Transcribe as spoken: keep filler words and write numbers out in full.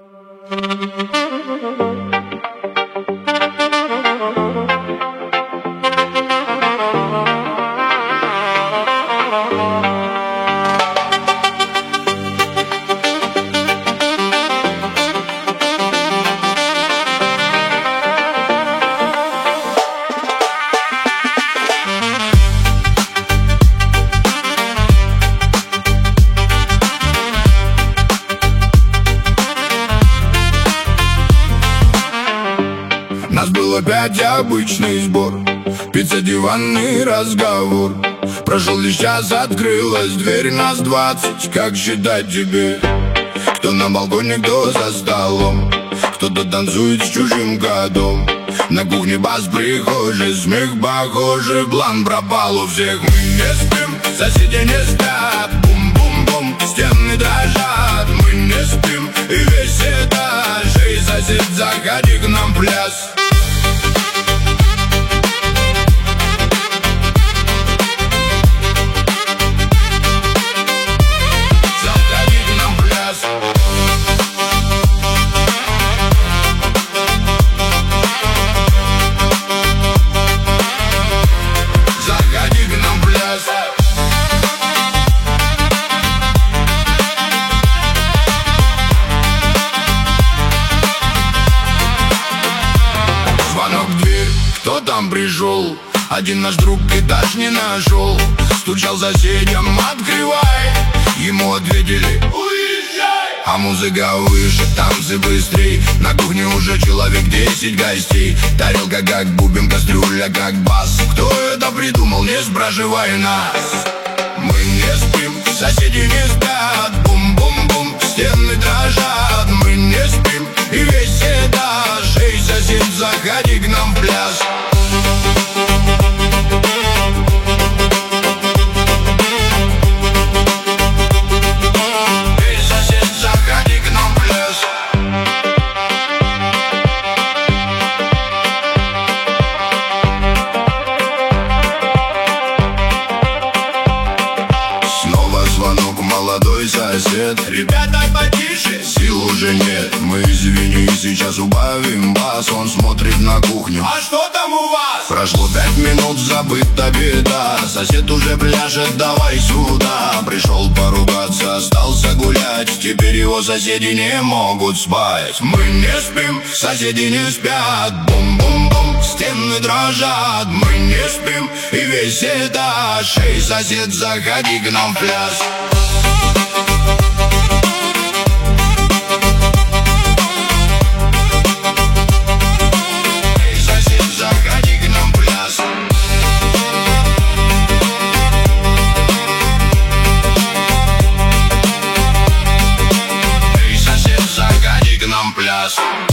Нас был опять обычный сбор, пицца, диванный разговор. Прошел лишь час, открылась дверь, нас двадцать, как считать тебе? Кто на балконе, кто за столом, кто-то танцует с чужим котом. На кухне бас, прихожий, смех похожий, план пропал у всех. Мы не спим, соседи не спят, бум-бум-бум, стены дрожат. Мы не спим, и весь этаж, эй, сосед, заходи к нам в пляс. Кто там пришел? Один наш друг этаж не нашел. Стучал соседям, открывай. Ему ответили: уезжай. А музыка выше, танцы быстрей. На кухне уже человек десять гостей. Тарелка как бубен, кастрюля как бас. Кто это придумал, не спрашивай нас. Мы не спим, соседи не спят, бум-бум-бум, стены дрожат. Мы не спим, и весь этаж, эй, сосед, заходи к нам в пляс. Молодой сосед: ребята, потише, сил уже нет. Мы, извини, сейчас убавим бас. Он смотрит на кухню: а что там у вас? Прошло пять минут, забыта беда. Сосед уже пляшет, давай сюда. Пришел поругаться, остался гулять. Теперь его соседи не могут спать. Мы не спим, соседи не спят, бум-бум-бум, стены дрожат. Мы не спим, и весь этаж, эй, сосед, заходи к нам в пляс. Эй, сосед, заходи к нам в пляс. Эй, сосед, заходи к нам в пляс.